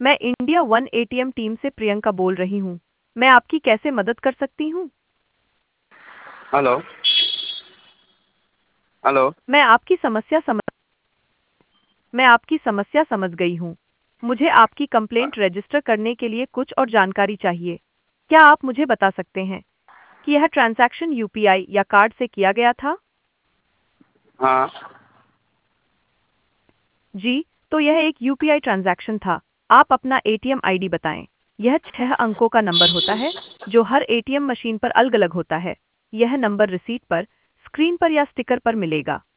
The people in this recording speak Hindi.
मैं इंडिया वन एटीएम टीम से प्रियंका बोल रही हूँ। मैं आपकी कैसे मदद कर सकती हूँ? हेलो। हेलो। मैं आपकी समस्या समझ मैं आपकी समस्या समझ गई हूँ। मुझे आपकी कंप्लेंट रजिस्टर करने के लिए कुछ और जानकारी चाहिए। क्या आप मुझे बता सकते हैं कि यह ट्रांजैक्शन यूपीआई या कार्ड से किया गया था? हाँ। जी, तो यह एक यूपीआई ट्रांजैक्शन था। आप अपना एटीएम आईडी बताएं। यह 6 अंकों का नंबर होता है, जो हर एटीएम मशीन पर अलग-अलग होता है। यह नंबर रिसीट पर, स्क्रीन पर या स्टिकर पर मिलेगा।